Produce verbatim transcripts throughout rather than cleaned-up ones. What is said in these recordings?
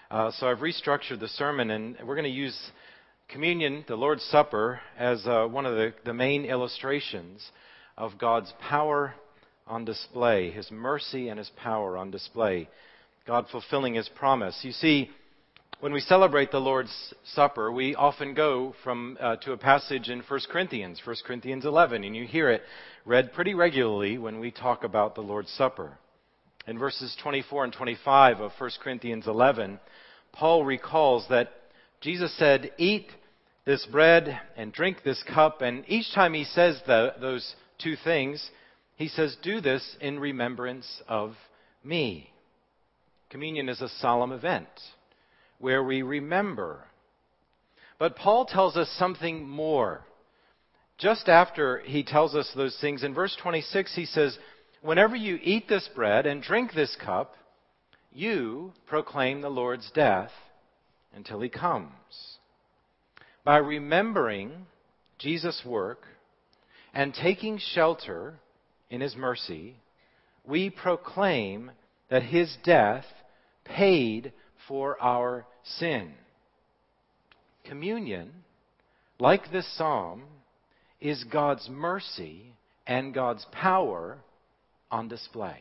Uh, so I've restructured the sermon, and we're going to use communion, the Lord's Supper, as uh, one of the, the main illustrations of God's power on display, His mercy and His power on display, God fulfilling His promise. You see, when we celebrate the Lord's Supper, we often go from uh, to a passage in First Corinthians, First Corinthians eleven, and you hear it read pretty regularly when we talk about the Lord's Supper. In verses twenty-four and twenty-five of First Corinthians eleven, Paul recalls that Jesus said, "Eat this bread and drink this cup," and each time he says the, those two things, he says, "Do this in remembrance of me." Communion is a solemn event where we remember. But Paul tells us something more. Just after he tells us those things, in verse twenty-six, he says, "Whenever you eat this bread and drink this cup, you proclaim the Lord's death until He comes." By remembering Jesus' work and taking shelter in His mercy, we proclaim that His death paid for our sin. Communion, like this psalm, is God's mercy and God's power on display.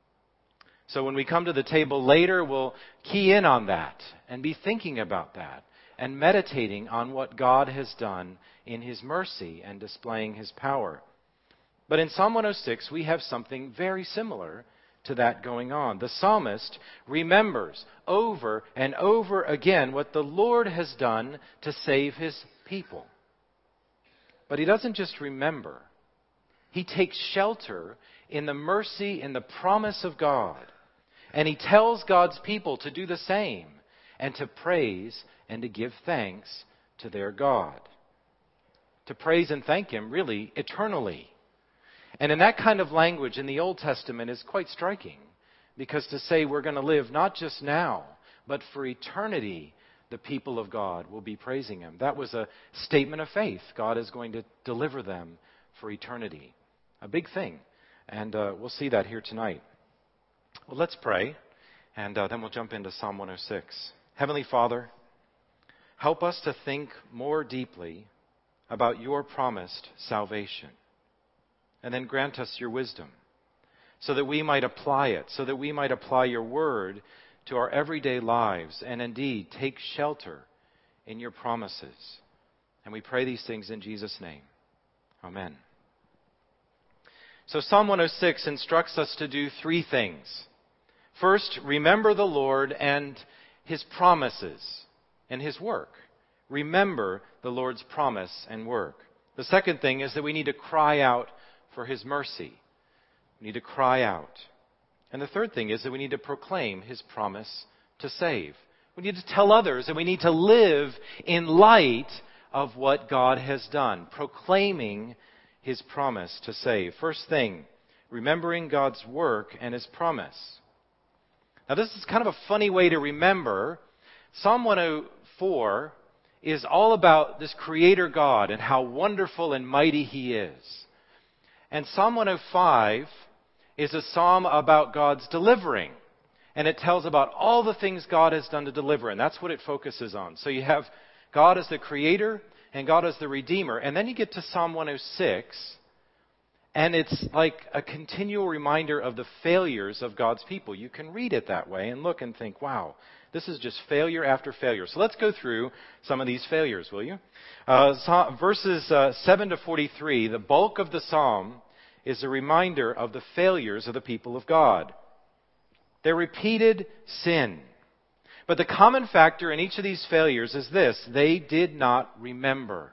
So when we come to the table later, we'll key in on that and be thinking about that and meditating on what God has done in His mercy and displaying His power. But in Psalm one oh six, we have something very similar to that going on. The psalmist remembers over and over again what the Lord has done to save His people. But he doesn't just remember. He takes shelter in the mercy and the promise of God. And he tells God's people to do the same and to praise and to give thanks to their God. To praise and thank Him, really, eternally. And in that kind of language in the Old Testament is quite striking, because to say we're going to live not just now, but for eternity, the people of God will be praising Him. That was a statement of faith. God is going to deliver them for eternity. A big thing. And uh, we'll see that here tonight. Well, let's pray, and uh, then we'll jump into Psalm one oh six. Heavenly Father, help us to think more deeply about Your promised salvation. And then grant us Your wisdom, so that we might apply it, so that we might apply Your word to our everyday lives, and indeed take shelter in Your promises. And we pray these things in Jesus' name. Amen. So Psalm one oh six instructs us to do three things. First, remember the Lord and His promises and His work. Remember the Lord's promise and work. The second thing is that we need to cry out for His mercy. We need to cry out. And the third thing is that we need to proclaim His promise to save. We need to tell others, and we need to live in light of what God has done, proclaiming His promise to save. First thing, remembering God's work and His promise. Now this is kind of a funny way to remember. Psalm one oh four is all about this Creator God and how wonderful and mighty He is. And Psalm one oh five is a psalm about God's delivering. And it tells about all the things God has done to deliver. And that's what it focuses on. So you have God as the Creator and God as the Redeemer. And then you get to Psalm one oh six. And it's like a continual reminder of the failures of God's people. You can read it that way and look and think, wow, this is just failure after failure. So let's go through some of these failures, will you? Uh, so, verses uh, seven to forty-three, the bulk of the psalm is a reminder of the failures of the people of God. Their repeated sin. But the common factor in each of these failures is this: they did not remember.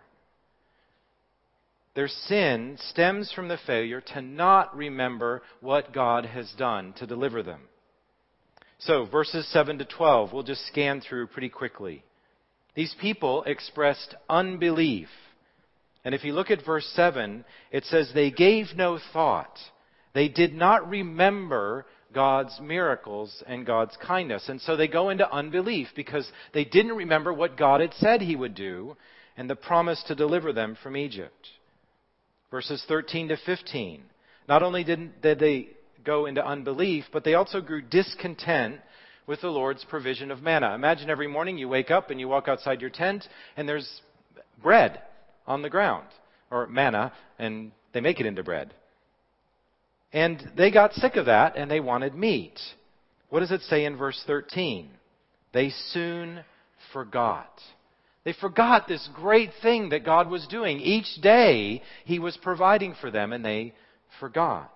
Their sin stems from the failure to not remember what God has done to deliver them. So, verses seven to twelve, we'll just scan through pretty quickly. These people expressed unbelief. And if you look at verse seven, it says they gave no thought. They did not remember God's miracles and God's kindness. And so they go into unbelief because they didn't remember what God had said He would do and the promise to deliver them from Egypt. Verses thirteen to fifteen. Not only did, did they go into unbelief, but they also grew discontent with the Lord's provision of manna. Imagine every morning you wake up and you walk outside your tent and there's bread on the ground, or manna, and they make it into bread. And they got sick of that and they wanted meat. What does it say in verse thirteen? They soon forgot. They forgot this great thing that God was doing. Each day He was providing for them, and they forgot.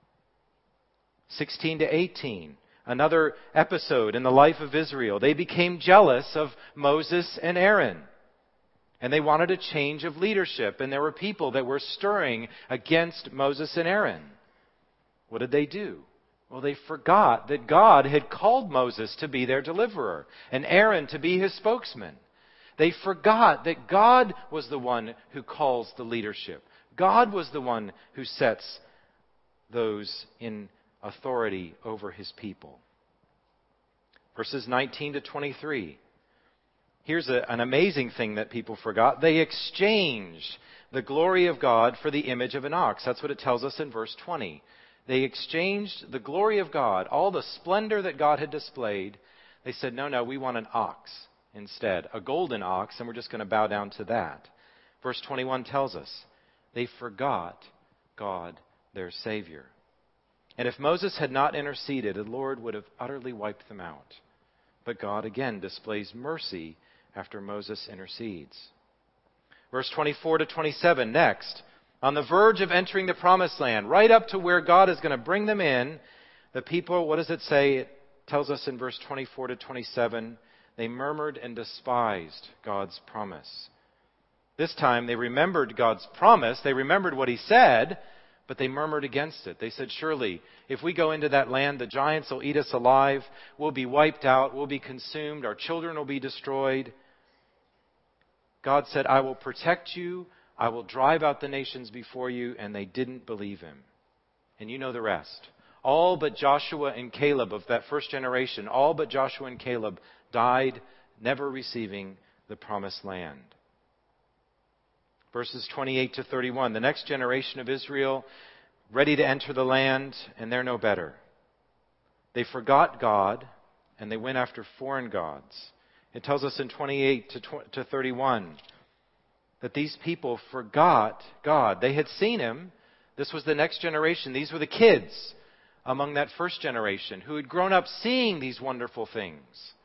sixteen to eighteen, another episode in the life of Israel. They became jealous of Moses and Aaron, and they wanted a change of leadership, and there were people that were stirring against Moses and Aaron. What did they do? Well, they forgot that God had called Moses to be their deliverer and Aaron to be his spokesman. They forgot that God was the one who calls the leadership. God was the one who sets those in authority over His people. Verses nineteen to twenty-three. Here's a, an amazing thing that people forgot. They exchanged the glory of God for the image of an ox. That's what it tells us in verse twenty. They exchanged the glory of God, all the splendor that God had displayed. They said, no, no, we want an ox instead, a golden ox, and we're just going to bow down to that. Verse twenty-one tells us, they forgot God, their Savior. And if Moses had not interceded, the Lord would have utterly wiped them out. But God again displays mercy after Moses intercedes. Verse twenty-four to twenty-seven, next. On the verge of entering the promised land, right up to where God is going to bring them in, the people, what does it say? It tells us in verse twenty-four to twenty-seven, they murmured and despised God's promise. This time they remembered God's promise. They remembered what He said, but they murmured against it. They said, surely, if we go into that land, the giants will eat us alive. We'll be wiped out. We'll be consumed. Our children will be destroyed. God said, I will protect you. I will drive out the nations before you. And they didn't believe Him. And you know the rest. All but Joshua and Caleb of that first generation, all but Joshua and Caleb died, never receiving the promised land. Verses twenty-eight to thirty-one, the next generation of Israel, ready to enter the land, and they're no better. They forgot God, and they went after foreign gods. It tells us in twenty-eight to thirty-one that these people forgot God. They had seen Him. This was the next generation. These were the kids among that first generation who had grown up seeing these wonderful things.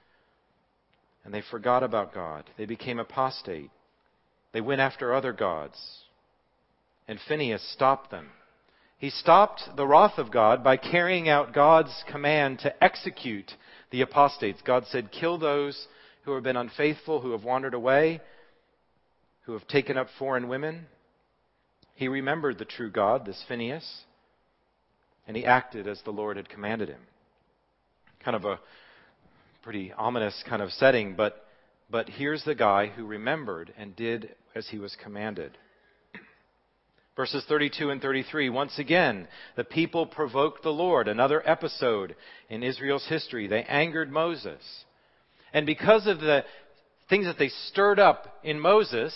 And they forgot about God. They became apostate. They went after other gods. And Phinehas stopped them. He stopped the wrath of God by carrying out God's command to execute the apostates. God said, kill those who have been unfaithful, who have wandered away, who have taken up foreign women. He remembered the true God, this Phinehas, and he acted as the Lord had commanded him. Kind of a pretty ominous kind of setting, but But here's the guy who remembered and did as he was commanded. Verses thirty-two and thirty-three, once again, the people provoked the Lord. Another episode in Israel's history. They angered Moses. And because of the things that they stirred up in Moses,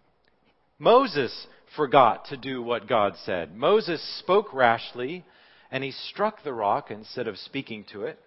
Moses forgot to do what God said. Moses spoke rashly, and he struck the rock instead of speaking to it.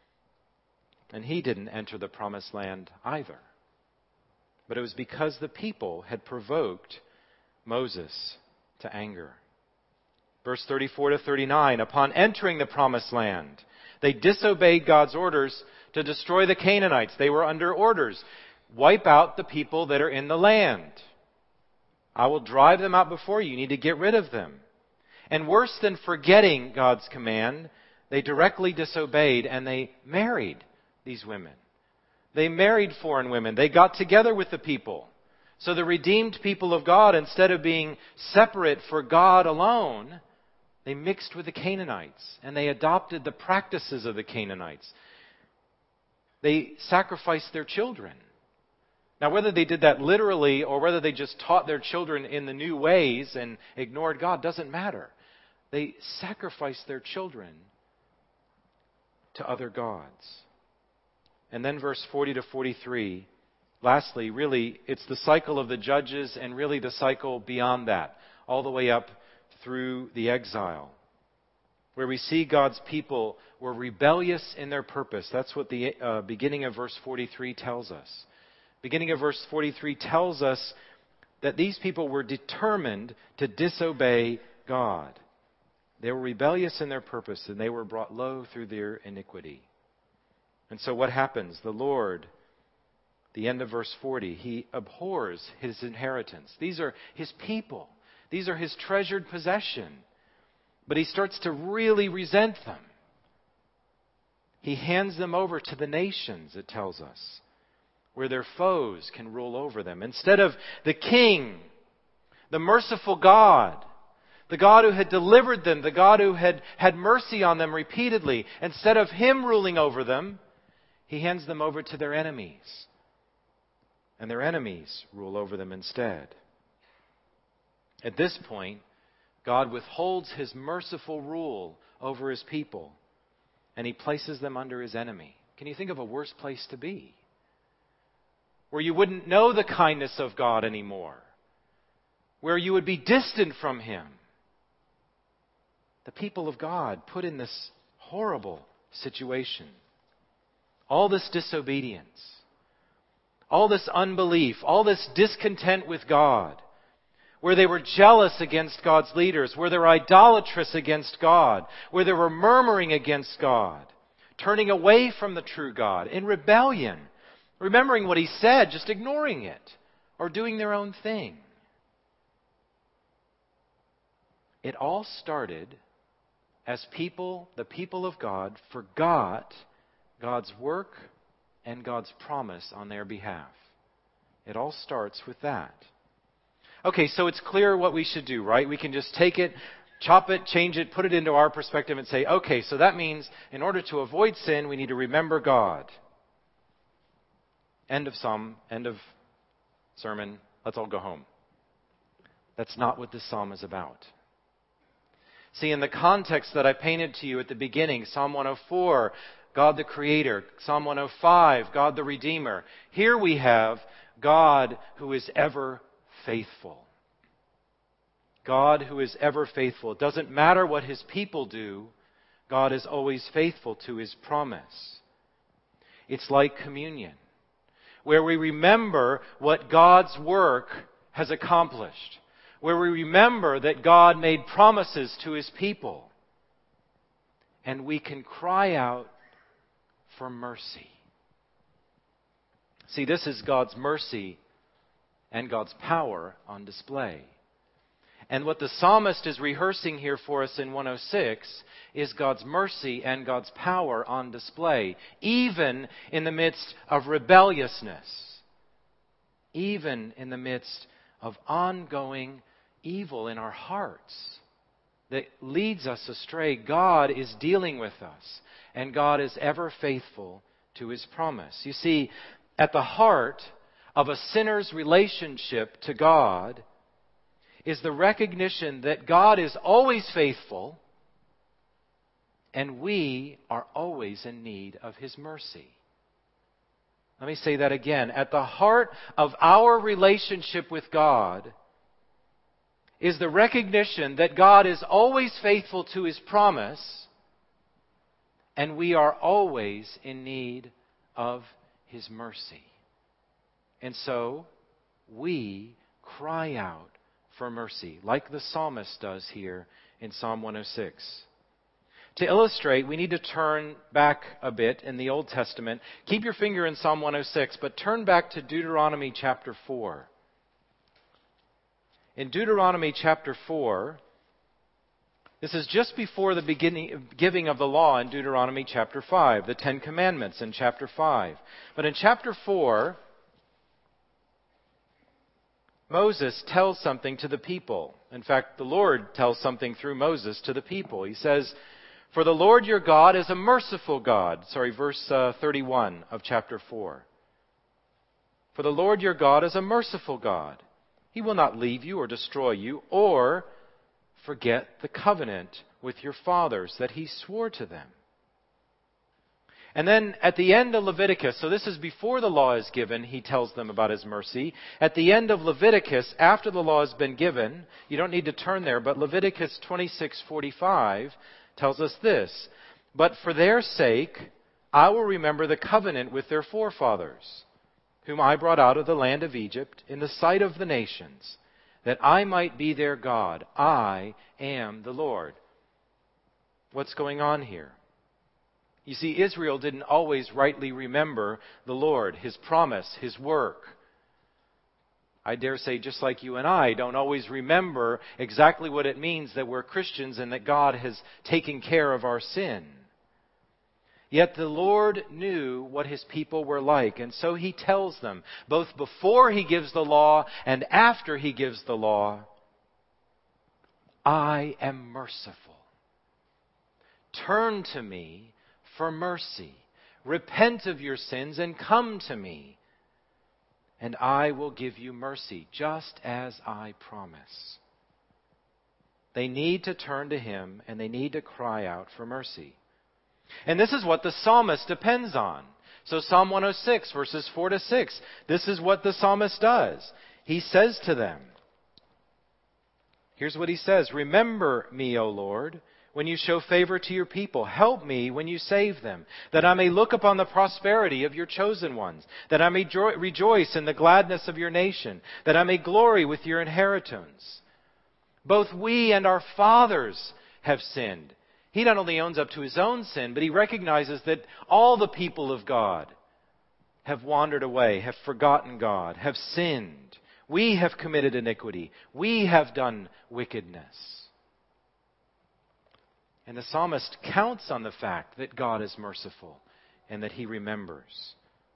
And he didn't enter the promised land either. But it was because the people had provoked Moses to anger. Verse thirty-four to thirty-nine, upon entering the promised land, they disobeyed God's orders to destroy the Canaanites. They were under orders. Wipe out the people that are in the land. I will drive them out before you. You need to get rid of them. And worse than forgetting God's command, they directly disobeyed and they married these women. They married foreign women. They got together with the people. So the redeemed people of God, instead of being separate for God alone, they mixed with the Canaanites and they adopted the practices of the Canaanites. They sacrificed their children. Now, whether they did that literally or whether they just taught their children in the new ways and ignored God doesn't matter. They sacrificed their children to other gods. And then verse forty to forty-three, lastly, really, it's the cycle of the judges and really the cycle beyond that, all the way up through the exile. where we see God's people were rebellious in their purpose. That's what the uh, beginning of verse forty-three tells us. Beginning of verse forty-three tells us that these people were determined to disobey God. They were rebellious in their purpose, and they were brought low through their iniquity. And so what happens? The Lord, the end of verse forty, He abhors His inheritance. These are His people. These are His treasured possession. But He starts to really resent them. He hands them over to the nations, it tells us, where their foes can rule over them. Instead of the King, the merciful God, the God who had delivered them, the God who had had mercy on them repeatedly, instead of Him ruling over them, He hands them over to their enemies. And their enemies rule over them instead. At this point, God withholds His merciful rule over His people, and He places them under His enemy. Can you think of a worse place to be? Where you wouldn't know the kindness of God anymore. Where you would be distant from Him. The people of God put in this horrible situation. All this disobedience. All this unbelief. All this discontent with God. Where they were jealous against God's leaders. Where they were idolatrous against God. Where they were murmuring against God. Turning away from the true God. In rebellion. Remembering what He said, just ignoring it. Or doing their own thing. It all started as people, the people of God, forgot God's work and God's promise on their behalf. It all starts with that. Okay, so it's clear what we should do, right? We can just take it, chop it, change it, put it into our perspective and say, okay, so that means in order to avoid sin, we need to remember God. End of psalm, end of sermon. Let's all go home. That's not what this psalm is about. See, in the context that I painted to you at the beginning, Psalm one oh four, God the Creator. Psalm one oh five, God the Redeemer. Here we have God who is ever faithful. God who is ever faithful. It doesn't matter what His people do, God is always faithful to His promise. It's like communion, where we remember what God's work has accomplished. Where we remember that God made promises to His people. And we can cry out for mercy. See, this is God's mercy and God's power on display. And what the psalmist is rehearsing here for us in one oh six is God's mercy and God's power on display, even in the midst of rebelliousness, even in the midst of ongoing evil in our hearts that leads us astray. God is dealing with us, and God is ever faithful to His promise. You see, at the heart of a sinner's relationship to God is the recognition that God is always faithful and we are always in need of His mercy. Let me say that again. At the heart of our relationship with God is the recognition that God is always faithful to His promise and we are always in need of His mercy. And so we cry out for mercy, like the psalmist does here in Psalm one oh six. To illustrate, we need to turn back a bit in the Old Testament. Keep your finger in Psalm one oh six, but turn back to Deuteronomy chapter four. In Deuteronomy chapter four, this is just before the beginning, giving of the law in Deuteronomy chapter five, the Ten Commandments in chapter five. But in chapter four, Moses tells something to the people. In fact, the Lord tells something through Moses to the people. He says, "For the Lord your God is a merciful God." Sorry, verse uh, thirty-one of chapter four. "For the Lord your God is a merciful God. He will not leave you or destroy you or forget the covenant with your fathers that He swore to them." And then at the end of Leviticus, so this is before the law is given, He tells them about His mercy. At the end of Leviticus, after the law has been given, you don't need to turn there, but Leviticus twenty-six forty-five tells us this, "But for their sake, I will remember the covenant with their forefathers, whom I brought out of the land of Egypt in the sight of the nations, that I might be their God. I am the Lord." What's going on here? You see, Israel didn't always rightly remember the Lord, His promise, His work. I dare say, just like you and I don't always remember exactly what it means that we're Christians and that God has taken care of our sin. Yet the Lord knew what His people were like, and so He tells them, both before He gives the law and after He gives the law, "I am merciful. Turn to me for mercy. Repent of your sins and come to me, and I will give you mercy, just as I promise." They need to turn to Him, and they need to cry out for mercy. And this is what the psalmist depends on. So Psalm one oh six, verses four to six, this is what the psalmist does. He says to them, here's what he says, "Remember me, O Lord, when you show favor to your people. Help me when you save them, that I may look upon the prosperity of your chosen ones, that I may jo- rejoice in the gladness of your nation, that I may glory with your inheritance. Both we and our fathers have sinned." He not only owns up to his own sin, but he recognizes that all the people of God have wandered away, have forgotten God, have sinned. We have committed iniquity. We have done wickedness. And the psalmist counts on the fact that God is merciful and that He remembers.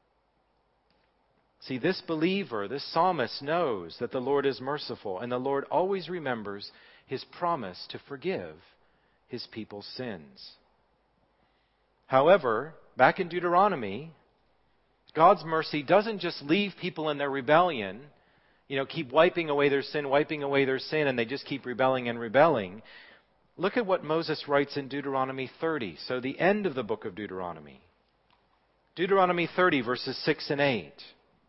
See, this believer, this psalmist knows that the Lord is merciful, and the Lord always remembers His promise to forgive His people's sins. However, back in Deuteronomy, God's mercy doesn't just leave people in their rebellion, you know, keep wiping away their sin, wiping away their sin, and they just keep rebelling and rebelling. Look at what Moses writes in Deuteronomy thirty, so the end of the book of Deuteronomy. Deuteronomy thirty, verses six and eight.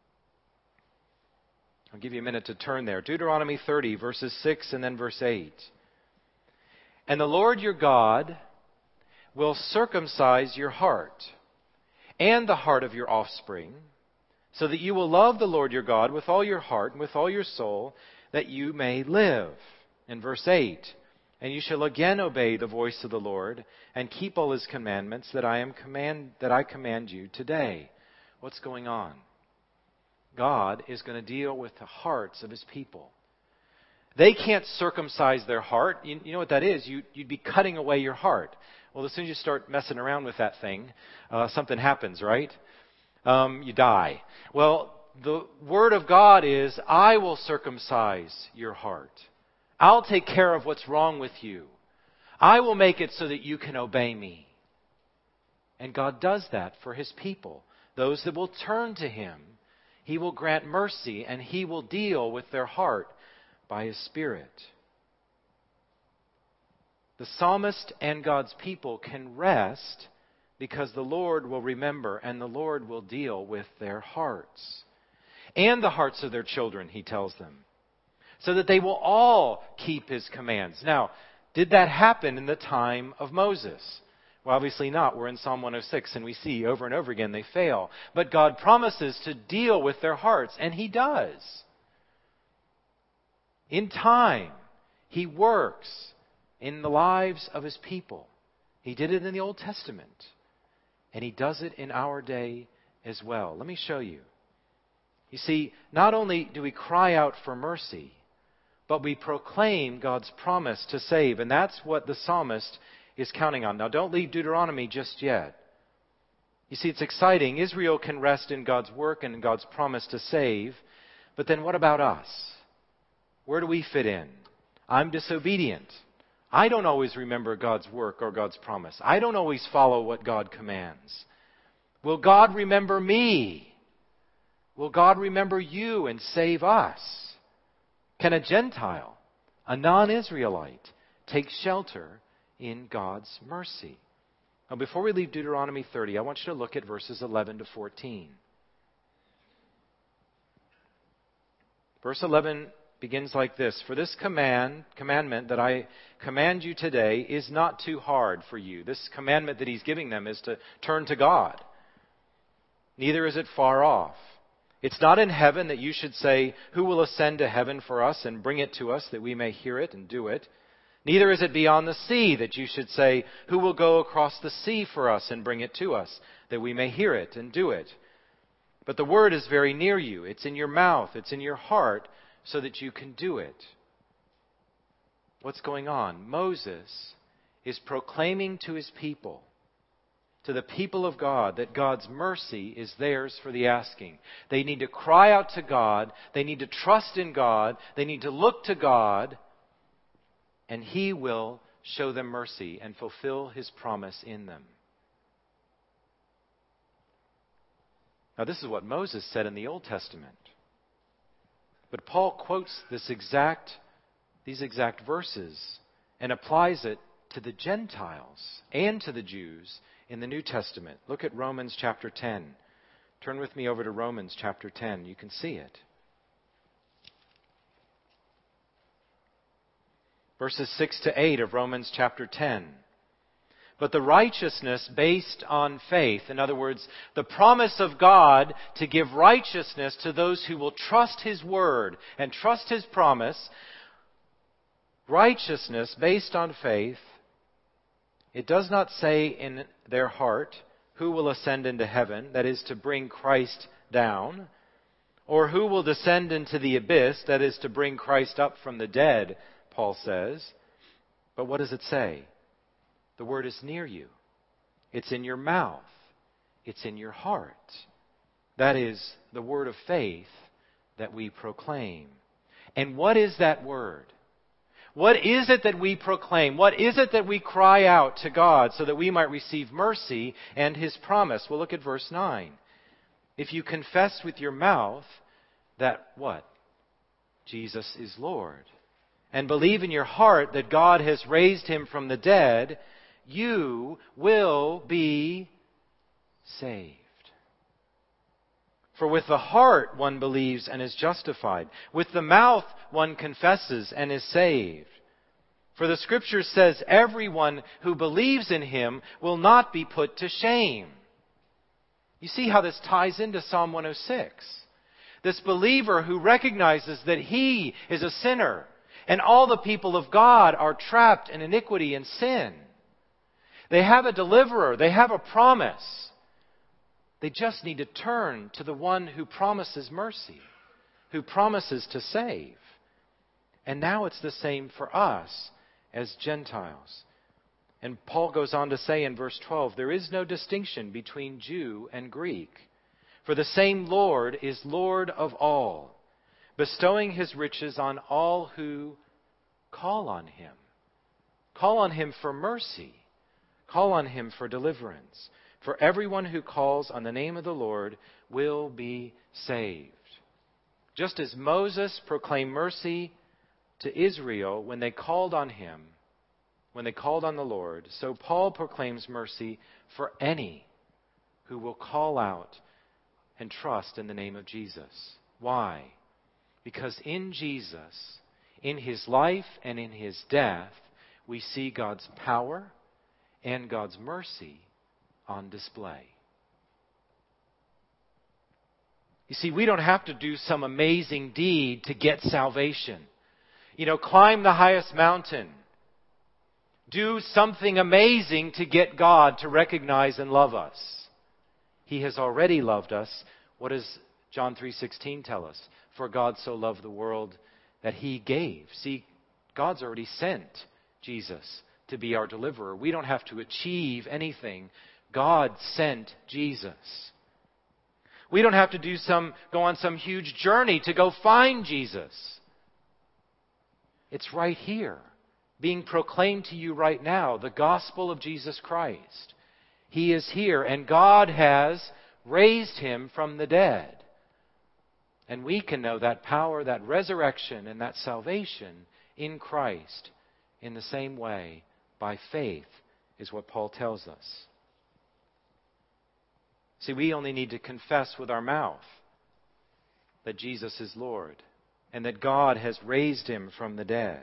I'll give you a minute to turn there. Deuteronomy thirty, verses six and then verse eight. "And the Lord your God will circumcise your heart and the heart of your offspring, so that you will love the Lord your God with all your heart and with all your soul, that you may live." In verse eight, "And you shall again obey the voice of the Lord and keep all His commandments that I am command that I command you today." What's going on? God is going to deal with the hearts of His people. They can't circumcise their heart. You, you know what that is? You, you'd be cutting away your heart. Well, as soon as you start messing around with that thing, uh, something happens, right? Um, you die. Well, the Word of God is, "I will circumcise your heart. I'll take care of what's wrong with you. I will make it so that you can obey me." And God does that for His people. Those that will turn to Him, He will grant mercy and He will deal with their heart by His Spirit. The psalmist and God's people can rest because the Lord will remember and the Lord will deal with their hearts. And the hearts of their children, He tells them, so that they will all keep His commands. Now, did that happen in the time of Moses? Well, obviously not. We're in Psalm one oh six, and we see over and over again they fail. But God promises to deal with their hearts, and He does. In time, He works in the lives of His people. He did it in the Old Testament, and He does it in our day as well. Let me show you. You see, not only do we cry out for mercy, but we proclaim God's promise to save. And that's what the psalmist is counting on. Now, don't leave Deuteronomy just yet. You see, it's exciting. Israel can rest in God's work and in God's promise to save. But then what about us? Where do we fit in? I'm disobedient. I don't always remember God's work or God's promise. I don't always follow what God commands. Will God remember me? Will God remember you and save us? Can a Gentile, a non-Israelite, take shelter in God's mercy? Now, before we leave Deuteronomy thirty, I want you to look at verses eleven to fourteen. Verse eleven begins like this: For this command, commandment that I command you today is not too hard for you. This commandment that he's giving them is to turn to God. Neither is it far off. It's not in heaven that you should say, who will ascend to heaven for us and bring it to us that we may hear it and do it? Neither is it beyond the sea that you should say, who will go across the sea for us and bring it to us that we may hear it and do it? But the word is very near you. It's in your mouth. It's in your heart, so that you can do it. What's going on? Moses is proclaiming to his people, to the people of God, that God's mercy is theirs for the asking. They need to cry out to God. They need to trust in God. They need to look to God, and He will show them mercy and fulfill His promise in them. Now, this is what Moses said in the Old Testament. But Paul quotes this exact, these exact verses and applies it to the Gentiles and to the Jews in the New Testament. Look at Romans chapter ten. Turn with me over to Romans chapter ten. You can see it. Verses six to eight of Romans chapter ten. But the righteousness based on faith, in other words, the promise of God to give righteousness to those who will trust His word and trust His promise, righteousness based on faith, it does not say in their heart, who will ascend into heaven, that is to bring Christ down, or who will descend into the abyss, that is to bring Christ up from the dead, Paul says. But what does it say? The word is near you. It's in your mouth. It's in your heart. That is the word of faith that we proclaim. And what is that word? What is it that we proclaim? What is it that we cry out to God so that we might receive mercy and His promise? Well, look at verse nine. If you confess with your mouth that what? Jesus is Lord, and believe in your heart that God has raised Him from the dead, you will be saved. For with the heart one believes and is justified. With the mouth one confesses and is saved. For the Scripture says, everyone who believes in Him will not be put to shame. You see how this ties into Psalm one oh six. This believer who recognizes that he is a sinner and all the people of God are trapped in iniquity and sin. They have a deliverer. They have a promise. They just need to turn to the one who promises mercy, who promises to save. And now it's the same for us as Gentiles. And Paul goes on to say in verse twelve, there is no distinction between Jew and Greek, for the same Lord is Lord of all, bestowing His riches on all who call on Him. Call on Him for mercy. Call on Him for deliverance. For everyone who calls on the name of the Lord will be saved. Just as Moses proclaimed mercy to Israel when they called on Him, when they called on the Lord, so Paul proclaims mercy for any who will call out and trust in the name of Jesus. Why? Because in Jesus, in His life and in His death, we see God's power and God's mercy on display. You see, we don't have to do some amazing deed to get salvation. You know, climb the highest mountain. Do something amazing to get God to recognize and love us. He has already loved us. What does John three sixteen tell us? For God so loved the world that He gave. See, God's already sent Jesus to be our deliverer. We don't have to achieve anything. God sent Jesus. We don't have to do some, go on some huge journey to go find Jesus. It's right here, being proclaimed to you right now, the gospel of Jesus Christ. He is here, and God has raised Him from the dead. And we can know that power, that resurrection, and that salvation in Christ in the same way, by faith, is what Paul tells us. See, we only need to confess with our mouth that Jesus is Lord. and that God has raised him from the dead.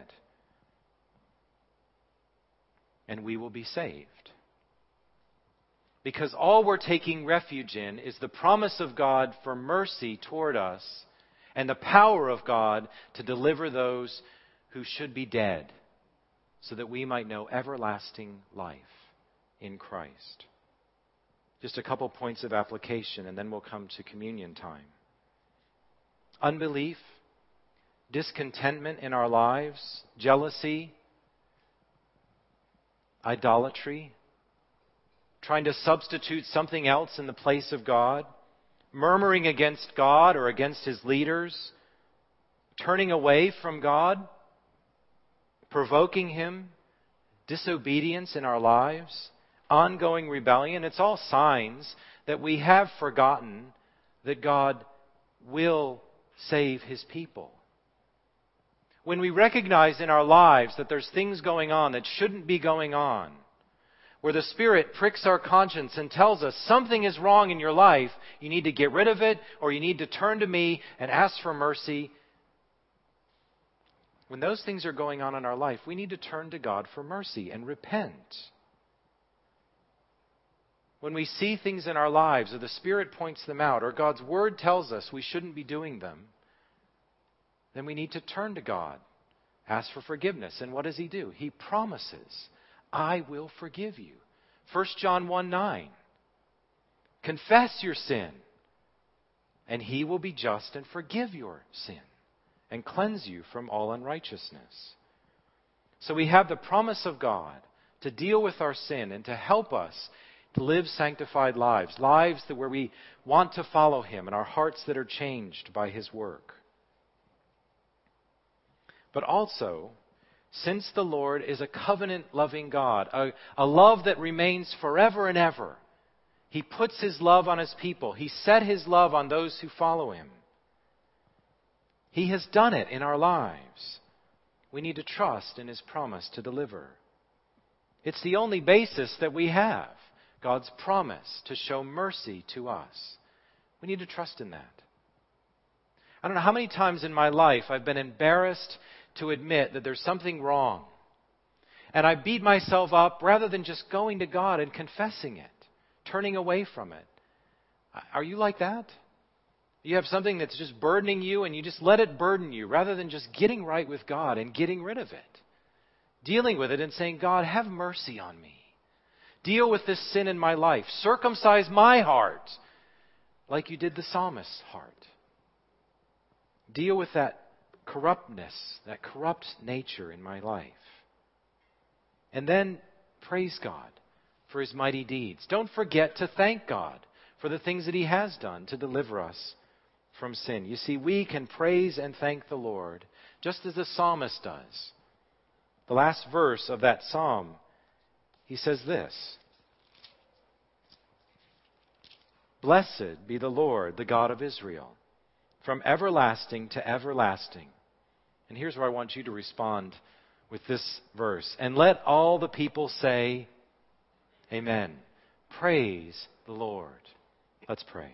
And we will be saved. Because all we're taking refuge in is the promise of God for mercy toward us and the power of God to deliver those who should be dead so that we might know everlasting life in Christ. Just a couple points of application and then we'll come to communion time. Unbelief, discontentment in our lives, jealousy, idolatry, trying to substitute something else in the place of God, murmuring against God or against his leaders, turning away from God, provoking him, disobedience in our lives, ongoing rebellion. It's all signs that we have forgotten that God will save his people. When we recognize in our lives that there's things going on that shouldn't be going on, where the Spirit pricks our conscience and tells us something is wrong in your life, you need to get rid of it, or you need to turn to me and ask for mercy. When those things are going on in our life, we need to turn to God for mercy and repent. When we see things in our lives, or the Spirit points them out, or God's Word tells us we shouldn't be doing them, then we need to turn to God, ask for forgiveness. And what does he do? He promises, I will forgive you. First John one nine. Confess your sin, and he will be just and forgive your sin and cleanse you from all unrighteousness. So we have the promise of God to deal with our sin and to help us to live sanctified lives, lives that where we want to follow him and our hearts that are changed by his work. But also, since the Lord is a covenant-loving God, a, a love that remains forever and ever, he puts his love on his people. He set his love on those who follow him. He has done it in our lives. We need to trust in his promise to deliver. It's the only basis that we have, God's promise to show mercy to us. We need to trust in that. I don't know how many times in my life I've been embarrassed to admit that there's something wrong. And I beat myself up rather than just going to God and confessing it, turning away from it. Are you like that? You have something that's just burdening you and you just let it burden you rather than just getting right with God and getting rid of it. Dealing with it and saying, God, have mercy on me. Deal with this sin in my life. Circumcise my heart like you did the psalmist's heart. Deal with that corruptness, that corrupt nature in my life. And then praise God for his mighty deeds. Don't forget to thank God for the things that he has done to deliver us from sin. You see, we can praise and thank the Lord just as the psalmist does. The last verse of that psalm, he says this: Blessed be the Lord, the God of Israel, from everlasting to everlasting. And here's where I want you to respond with this verse. And let all the people say, Amen. Praise the Lord. Let's pray.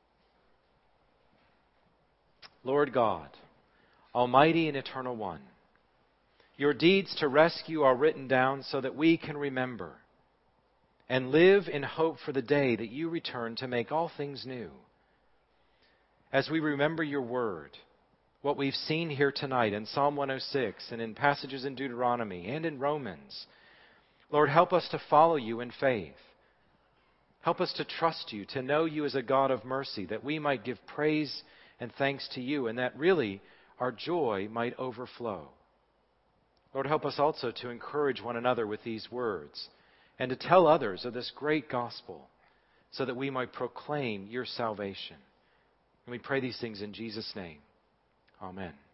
Lord God, Almighty and Eternal One, your deeds to rescue are written down so that we can remember and live in hope for the day that you return to make all things new. As we remember your word, what we've seen here tonight in Psalm one oh six and in passages in Deuteronomy and in Romans, Lord, help us to follow you in faith. Help us to trust you, to know you as a God of mercy, that we might give praise and thanks to you, and that really our joy might overflow. Lord, help us also to encourage one another with these words and to tell others of this great gospel so that we might proclaim your salvation. And we pray these things in Jesus' name. Amen.